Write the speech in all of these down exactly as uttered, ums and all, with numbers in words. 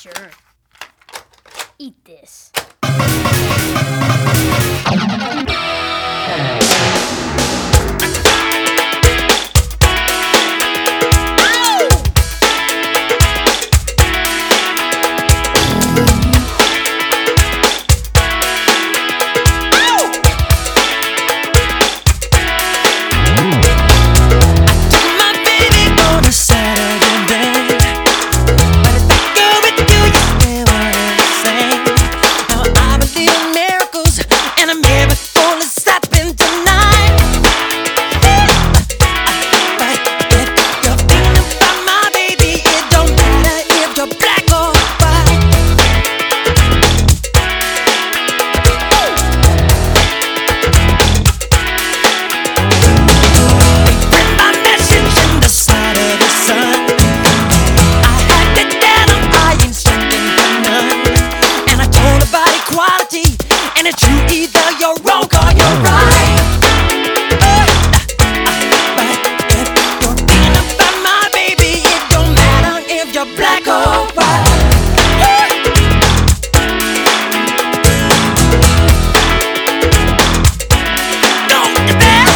Sure. Eat this. And it's you, either you're wrong or you're right. But if you're thinking about my baby, it don't matter if you're black or white. Don't you dare.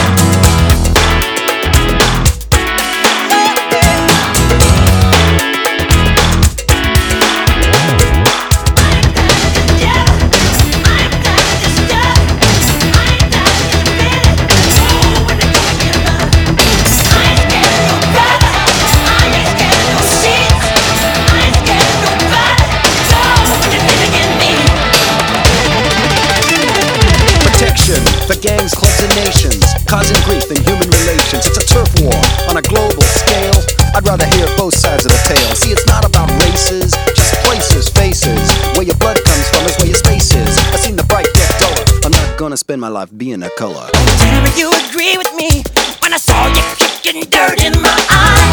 For gangs, clubs, and nations, causing grief in human relations. It's a turf war on a global scale. I'd rather hear both sides of the tale. See, it's not about races, just places, faces. Where your blood comes from is where your space is. I've seen the bright get duller. I'm not gonna spend my life being a color. Tell me you agree with me when I saw you kicking dirt in my eye.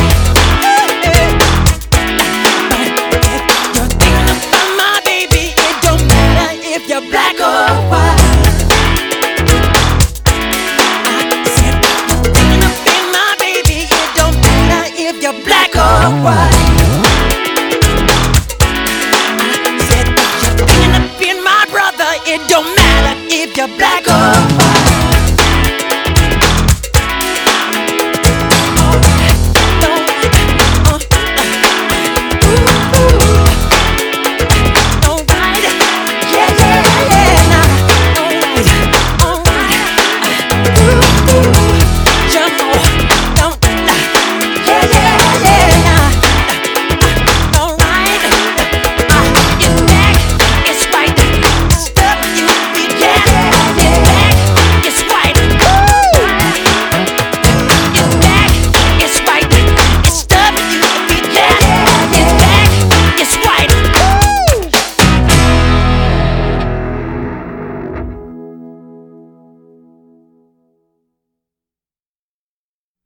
But if you're thinking about my baby, it don't matter if you're black or white. Black or white.